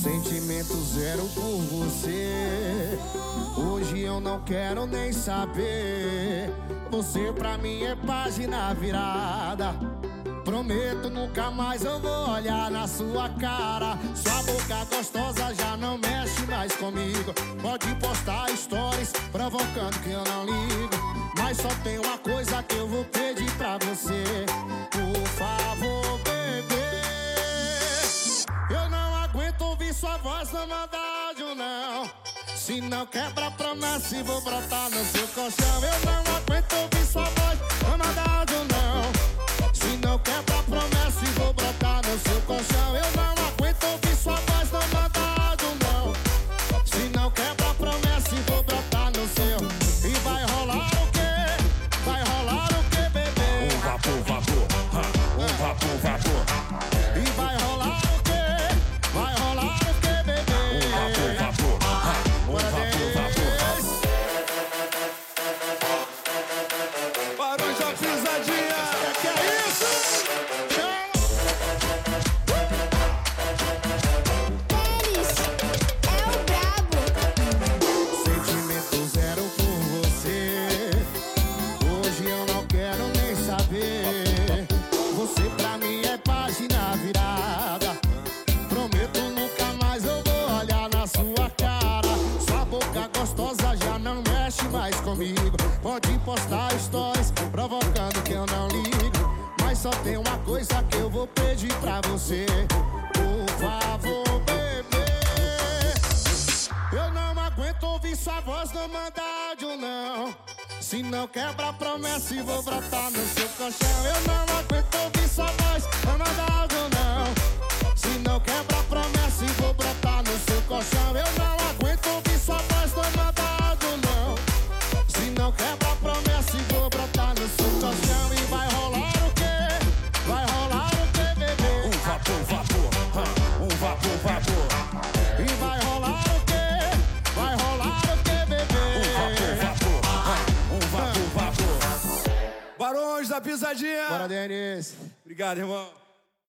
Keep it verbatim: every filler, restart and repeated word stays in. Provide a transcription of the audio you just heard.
Sentimento zero por você. Hoje eu não quero nem saber. Você pra mim é página virada. Prometo nunca mais eu vou olhar na sua cara. Sua boca gostosa já não mexe mais comigo. Pode postar stories provocando que eu não ligo. Mas só tem uma coisa que eu vou pedir pra você. Por favor, bebê, eu não aguento ouvir sua voz no mandádio, não. Se não quebra a promessa e vou brotar no seu colchão. Eu não aguento ouvir sua voz no mandádio, não. Se não quebra a promessa e vou brotar no seu colchão. Eu não aguento ouvir sua voz no mandádio, não. Se não quebra a promessa e vou brotar no seu. E vai rolar o quê? Vai rolar o quê, bebê? Um vapor, vapor, ha, um vapor, vapor. E vai rolar o quê? Vai rolar o quê, bebê? Um vapor, vapor, ha, um vapor, vapor. Barões da Pisadinha. Que é isso? Eles é o brabo. Sentimento zero por você. Hoje eu não quero nem saber. Você pra mim é página virada. Prometo nunca mais eu vou olhar na sua cara. Sua boca gostosa já não mexe mais comigo. Pode postar stories provocando que eu não ligo. Mas só tem uma coisa que eu vou pedir pra você. Por favor, bebê, eu não aguento ouvir sua voz no mandádio, não. Se não quebra a promessa e vou brotar no seu colchão. Eu não aguento ouvir sua voz no mandádio, não. Se não quebra a promessa e vou brotar no seu colchão. Eu não aguento ouvir sua voz no mandádio, não. Se não quebra a promessa e vou brotar no seu colchão. E vai rolar o quê? Vai rolar o quê, bebê? Um vapor, vapor, ha, um vapor, vapor. E vai rolar o quê? Vai rolar o quê, bebê? Um vapor, vapor, ha, um vapor, vapor. Barões da Pisadinha. Bora, Denis. Obrigado, irmão.